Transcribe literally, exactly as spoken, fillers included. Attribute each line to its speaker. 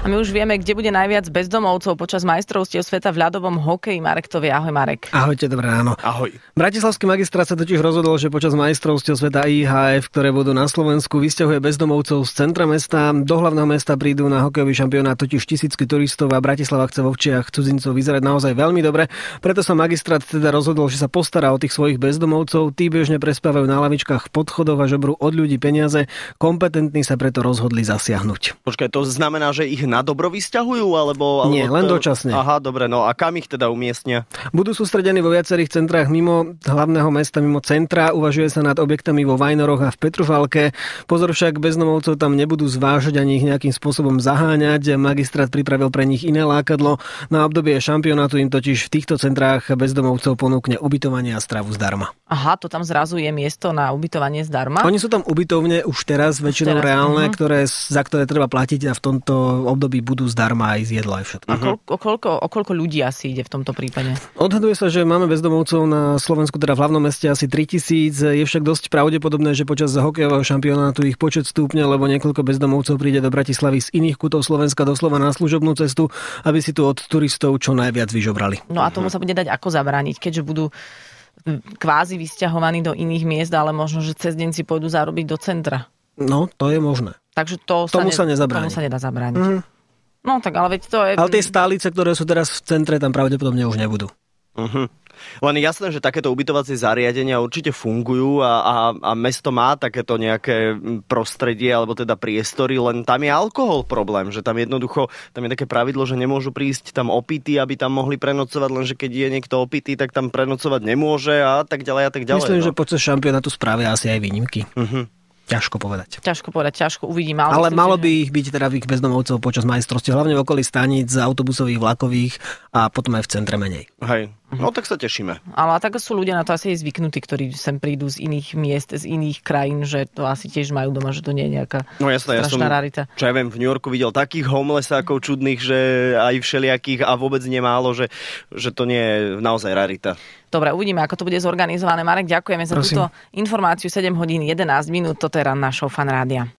Speaker 1: A my už vieme, kde bude najviac bezdomovcov počas majstrovstiev sveta v ľadovom hokeji. Marek to vie. Ahoj, Marek.
Speaker 2: Ahojte, dobré ráno.
Speaker 3: Ahoj.
Speaker 2: Bratislavský magistrát sa totiž rozhodol, že počas majstrovstiev sveta í há ef, ktoré budú na Slovensku, vysťahuje bezdomovcov z centra mesta. Do hlavného mesta prídu na hokejový šampionát totiž tisícky turistov a Bratislava chce v očiach cudzincov vyzerať naozaj veľmi dobre. Preto sa magistrát teda rozhodol, že sa postará o tých svojich bezdomovcov. Tí bežne prespávajú na lavičkách v podchodoch a žobrú od ľudí peniaze. Kompetentní sa preto rozhodli zasiahnuť.
Speaker 3: Počkaj, to znamená, že ich na dobro vysťahujú, alebo... alebo
Speaker 2: Nie, len
Speaker 3: to...
Speaker 2: dočasne.
Speaker 3: Aha, dobre, no a kam ich teda umiestnia?
Speaker 2: Budú sústredení vo viacerých centrách mimo hlavného mesta, mimo centra. Uvažuje sa nad objektami vo Vajnoroch a v Petrufalke. Pozor však, bezdomovcov tam nebudú zvážať ani ich nejakým spôsobom zaháňať. Magistrát pripravil pre nich iné lákadlo. Na obdobie šampionátu im totiž v týchto centrách bezdomovcov ponúkne ubytovanie a stravu zdarma.
Speaker 1: Aha, to tam zrazu je miesto na ubytovanie zdarma?
Speaker 2: Oni sú tam ubytovne už teraz väčšinou teraz, reálne, uh-huh. ktoré, za ktoré treba platiť a v tomto období budú zdarma aj z jedla aj všetko.
Speaker 1: A kol, o, koľko, o koľko ľudí asi ide v tomto prípade?
Speaker 2: Odhaduje sa, že máme bezdomovcov na Slovensku, teda v hlavnom meste asi tritisíc. Je však dosť pravdepodobné, že počas hokejového šampionátu ich počet stúpne, lebo niekoľko bezdomovcov príde do Bratislavy z iných kútov Slovenska doslova na služobnú cestu, aby si tu od turistov čo najviac vyžobrali.
Speaker 1: No a tomu sa bude dať ako zabrániť, keďže budú kvázi vysťahovaní do iných miest, ale možno, že cez deň si pôjdu zarobiť do centra.
Speaker 2: No, to je možné.
Speaker 1: Takže to
Speaker 2: tomu
Speaker 1: sa,
Speaker 2: ne, sa nezabráni.
Speaker 1: Tomu sa nedá zabrániť.
Speaker 2: Mm.
Speaker 1: No tak ale veď to je...
Speaker 2: Ale tie stálice, ktoré sú teraz v centre, tam pravdepodobne už nebudú.
Speaker 3: Uh-huh. Len jasné, že takéto ubytovacie zariadenia určite fungujú a, a, a mesto má takéto nejaké prostredie alebo teda priestory, len tam je alkohol problém, že tam jednoducho, tam je také pravidlo, že nemôžu prísť tam opití, aby tam mohli prenocovať, lenže keď je niekto opitý, tak tam prenocovať nemôže a tak ďalej a tak ďalej.
Speaker 2: Myslím,
Speaker 3: no.
Speaker 2: že počas šampionátu spravia asi aj výnimky.
Speaker 3: Uh-huh.
Speaker 2: Ťažko povedať.
Speaker 1: Ťažko povedať, ťažko uvidím.
Speaker 2: Ale, ale
Speaker 1: myslím,
Speaker 2: malo
Speaker 1: že...
Speaker 2: by ich byť teda ich bezdomovcov počas majstrovstiev, hlavne v okolí staníc, autobusových, vlakových a potom aj v centre menej.
Speaker 3: Hej, no tak sa tešíme.
Speaker 1: Ale tak sú ľudia na to asi aj zvyknutí, ktorí sem prídu z iných miest, z iných krajín, že to asi tiež majú doma, že to nie je nejaká
Speaker 3: no, jasné,
Speaker 1: strašná
Speaker 3: ja som,
Speaker 1: rarita.
Speaker 3: Čo ja viem, v New Yorku videl takých homelessákov čudných, že aj všelijakých a vôbec nemálo, že, že to nie je naozaj rarita.
Speaker 1: Dobre, uvidíme, ako to bude zorganizované. Marek, ďakujeme za
Speaker 2: Prosím.
Speaker 1: túto informáciu. sedem hodín jedenásť minút, toto je Ranná show Fan rádia.